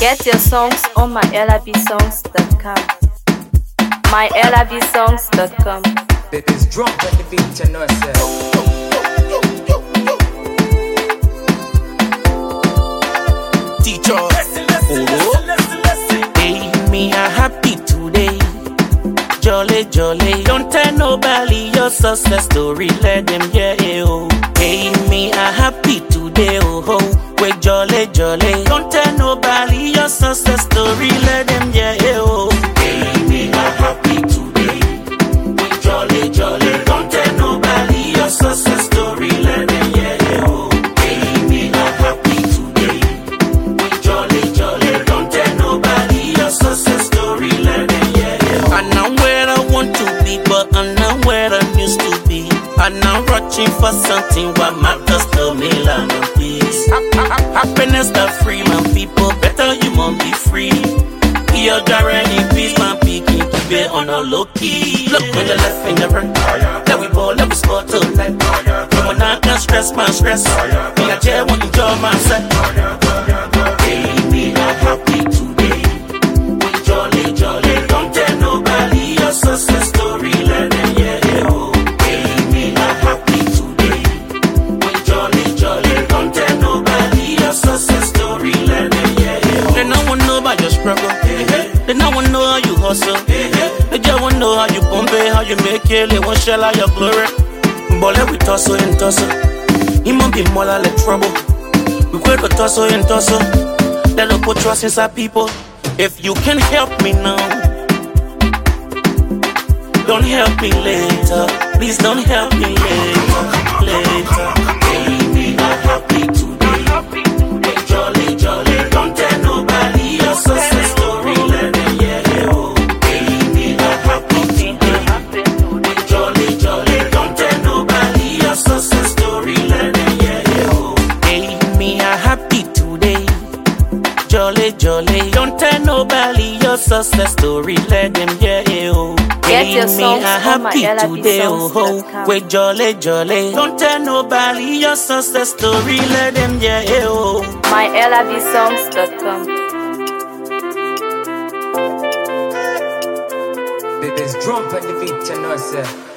Get your songs on mylabsongs.com. mylabsongs.com. It's drunk at the beat, you know yourself. Teacher, hey, me a happy today. Jolly, jolly, don't tell nobody your success story. Let them hear it, oh. Hey, me a happy today, oh ho. Wait, jolly, jolly, don't tell nobody your success story. Let them hear it, oh. Hey, me a happy today. Wait, jolly, jolly, don't tell nobody your success story. Let them hear it, oh. Hey, me a happy today. Wait, jolly, jolly, don't tell nobody your success story. Let them hear it, oh. I'm not where I want to be, but I'm not where I used to be. I'm not rushing for something what matters to me, love and peace. Happiness that free, my people. Better you won't be free. You're guaranteed peace, my people. Keep it on a low key. Look on the left and the right. Let we ball, let we score to life. Come on, I can't stress my stress. Me a jail, won't enjoy myself. Hey, me not happy today. We jolly, jolly. Don't tell nobody your success story. Let them hear it, oh. Hey, me not happy today. We jolly, jolly. Don't tell nobody your success story. Let them hear it, oh. They don't want to know about your struggle. They don't want to know how you hustle. They just want to know how you pump it, how you make it. They want to share out your glory. But let we tussle and tussle. He might be more like trouble. We quick to tussle and tussle. Let us put trust inside people. If you can help me now, don't help me later. Please don't help me later. Hey, me not happy today. Hey, jolly, jolly. Don't tell nobody your success story. Let them hear it, oh. Hey, me not happy today. Hey, jolly, jolly. Don't tell nobody your success story. Let them hear it, oh. Hey, me a happy today. Jolly, jolly. Don't tell nobody your success story. Let them hear it, oh. Get your songs on mylabsongs.com. Wait, jolly, jolly. Don't tell nobody your success story. Let them hear it, oh. mylabsongs.com. It's drunk at the beat, you know yourself.